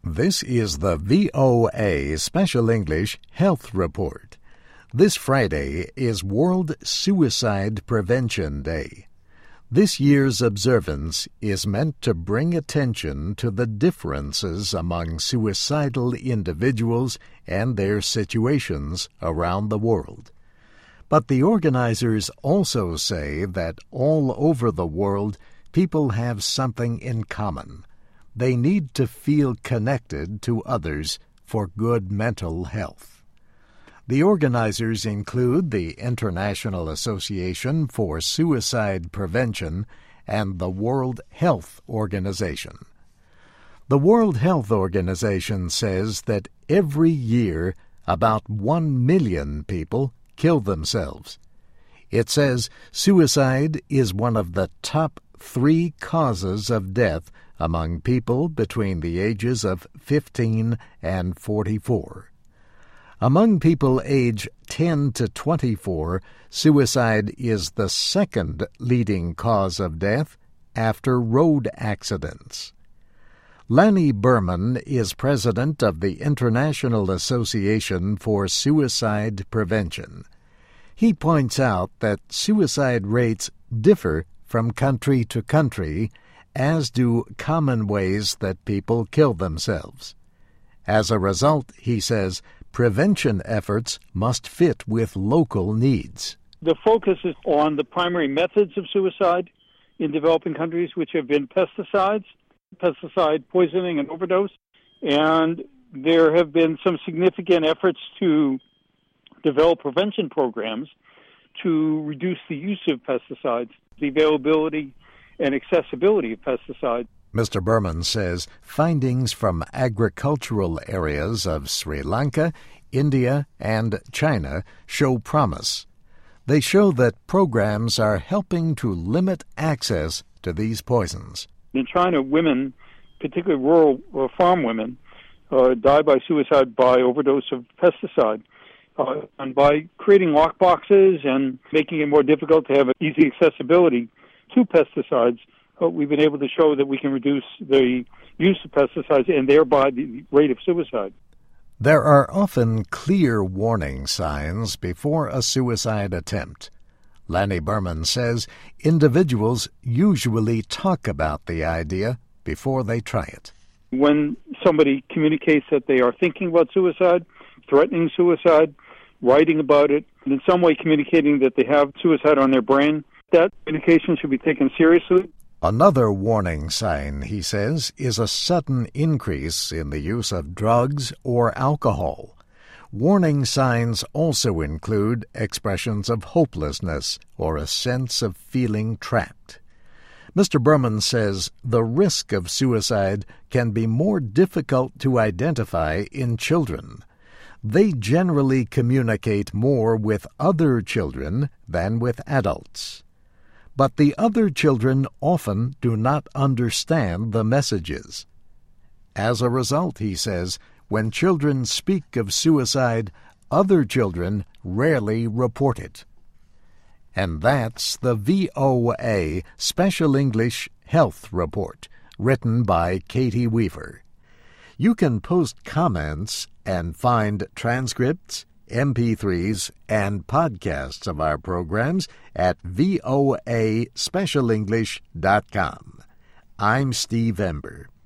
This is the VOA Special English Health Report. This Friday is World Suicide Prevention Day. This year's observance is meant to bring attention to the differences among suicidal individuals and their situations around the world. But the organizers also say that all over the world, people have something in common. They need to feel connected to others for good mental health. The organizers include the International Association for Suicide Prevention and the World Health Organization. The World Health Organization says that every year about 1 million people kill themselves. It says suicide is one of the top 3 causes of death among people between the ages of 15 and 44. Among people age 10 to 24, suicide is the second leading cause of death after road accidents. Lanny Berman is president of the International Association for Suicide Prevention. He points out that suicide rates differ from country to country, as do common ways that people kill themselves. As a result, he says, prevention efforts must fit with local needs. The focus is on the primary methods of suicide in developing countries, which have been pesticide poisoning and overdose. And there have been some significant efforts to develop prevention programs to reduce the use of pesticides, the availability and accessibility of pesticides. Mr. Berman says findings from agricultural areas of Sri Lanka, India, and China show promise. They show that programs are helping to limit access to these poisons. In China, women, particularly rural farm women, die by suicide by overdose of pesticide. And by creating lock boxes and making it more difficult to have easy accessibility to pesticides, we've been able to show that we can reduce the use of pesticides and thereby the rate of suicide. There are often clear warning signs before a suicide attempt. Lanny Berman says individuals usually talk about the idea before they try it. When somebody communicates that they are thinking about suicide, threatening suicide, writing about it, and in some way communicating that they have suicide on their brain, that communication should be taken seriously. Another warning sign, he says, is a sudden increase in the use of drugs or alcohol. Warning signs also include expressions of hopelessness or a sense of feeling trapped. Mr. Berman says the risk of suicide can be more difficult to identify in children. They generally communicate more with other children than with adults. But the other children often do not understand the messages. As a result, he says, when children speak of suicide, other children rarely report it. And that's the VOA Special English Health Report, written by Katie Weaver. You can post comments and find transcripts, MP3s, and podcasts of our programs at voaspecialenglish.com. I'm Steve Ember.